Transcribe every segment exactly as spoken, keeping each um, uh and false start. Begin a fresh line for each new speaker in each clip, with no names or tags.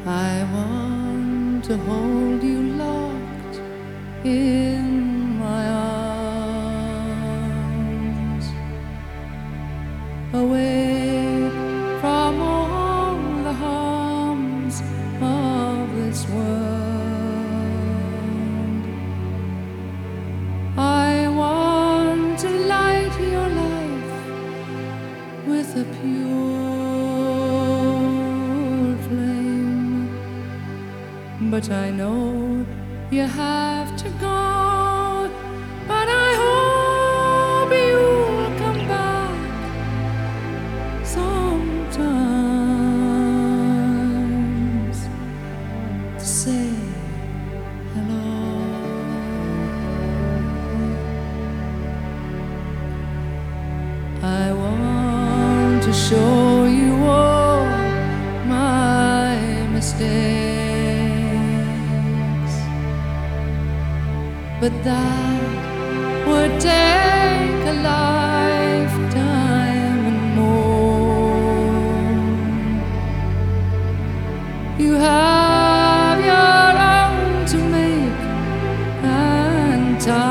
I want to hold you locked in my arms, away from all the harms of this world. I want to light your life with a pure flame, but I know you have to go. But I hope you'll come back sometimes to say hello. I want to show you all my mistakes, but that would take a lifetime and more. You have your own to make, and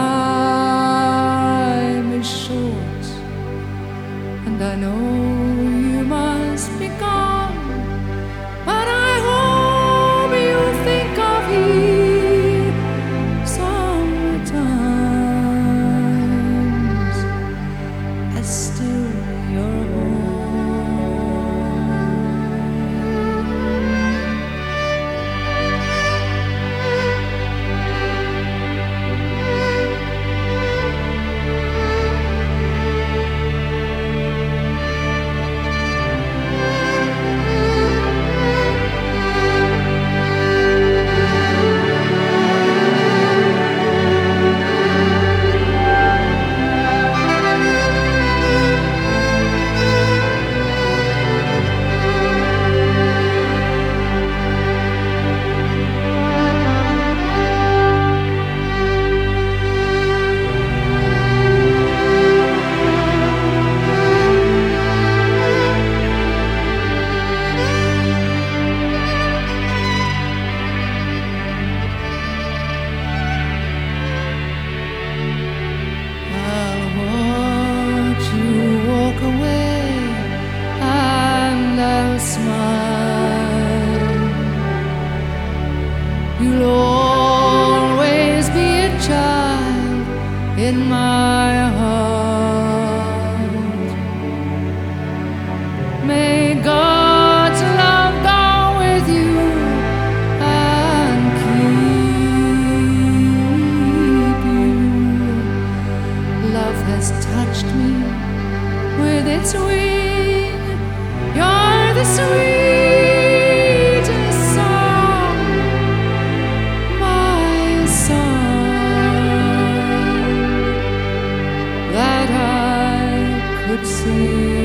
time is short, and I know you must be gone, but I hope you think of here sometimes as still your You'll always be a child in my heart. May God's love go with you and keep you. Love has touched me with its wing. You're the sweetest song, my song, that I could sing.